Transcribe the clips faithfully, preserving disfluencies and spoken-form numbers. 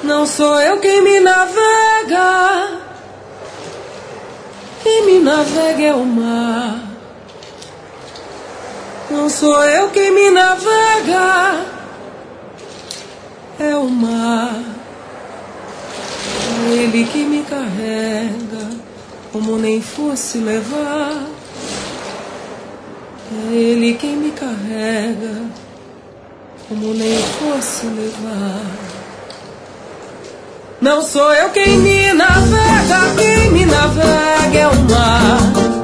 Não sou eu quem me navega, quem me navega é o mar. Não sou eu quem me navega, é o mar. É ele que me carrega, como nem fosse levar. É ele quem me carrega, como nem fosse levar. Não sou eu quem me navega, quem me navega é o mar.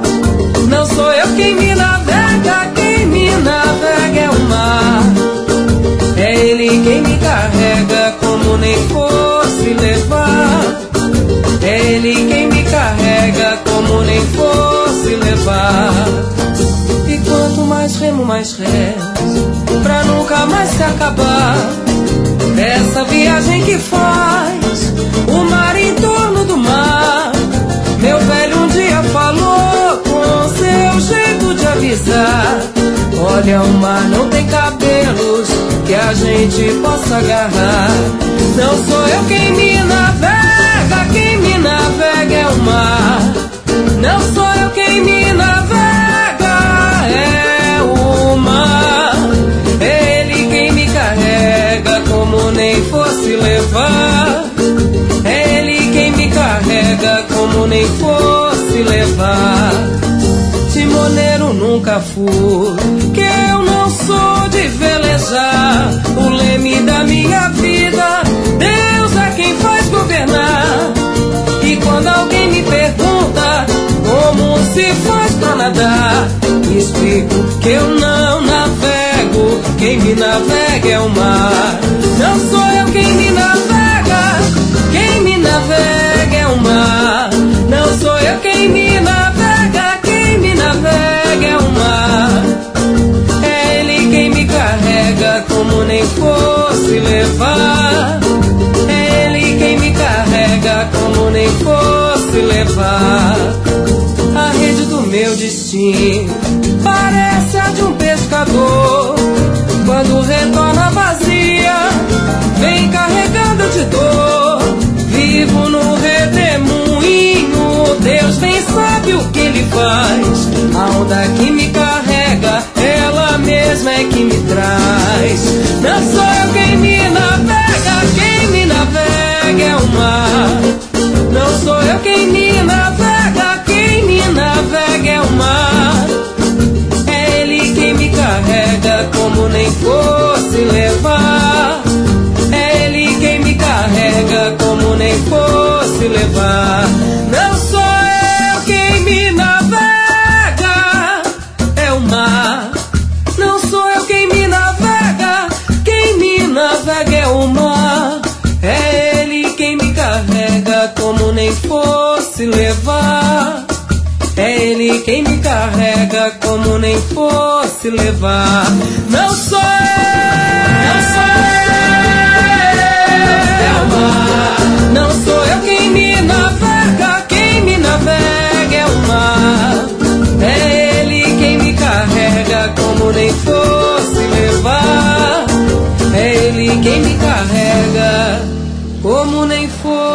Não sou eu quem me navega, quem me navega é o mar. É ele quem me carrega, como nem fosse levar. É ele quem me carrega, como nem fosse levar. E quanto mais remo, mais rezo, pra nunca mais se acabar. Essa viagem que faz o mar em torno do mar. Meu velho um dia falou com seu jeito de avisar: olha, o mar não tem cabelos que a gente possa agarrar. Não sou eu quem me navega, quem me navega é o mar. Não sou eu quem me navega, é o mar. É ele quem me carrega, como nem fosse levar. É ele quem me carrega, como nem fosse levar. Timoneiro nunca fui, que eu não sou de velejar. O leme da minha vida, Deus é quem faz governar. E quando alguém me pergunta como se faz pra nadar, explico que eu não navego, quem me navega é o mar. Não sou eu quem me navega, quem me navega é o mar. Não sou eu quem me navega, quem me navega é o mar. É ele quem me carrega, como nem fosse levar. É ele quem me carrega, como nem fosse levar. A rede do meu destino parece a de um pescador. Quando retorna vazia, vem carregando de dor. Vivo no redemoinho, Deus bem sabe o que ele faz. A onda que me carrega, ela mesma é que me traz. Não sou eu quem me navega, quem me navega é o mar. Não sou eu quem me navega, quem me navega é o mar. É ele quem me carrega, como nem fosse levar. É ele quem me carrega, como nem fosse levar. Não sou eu quem me navega, é o mar. Não sou eu quem me navega, quem me navega é o mar. É ele quem me carrega, como nem fosse levar. É ele quem me carrega, como nem fosse levar. Não sou eu, não sou eu, é o mar. Não sou eu quem me navega, quem me navega é o mar. É ele quem me carrega, como nem fosse levar. É ele quem me carrega, como nem fosse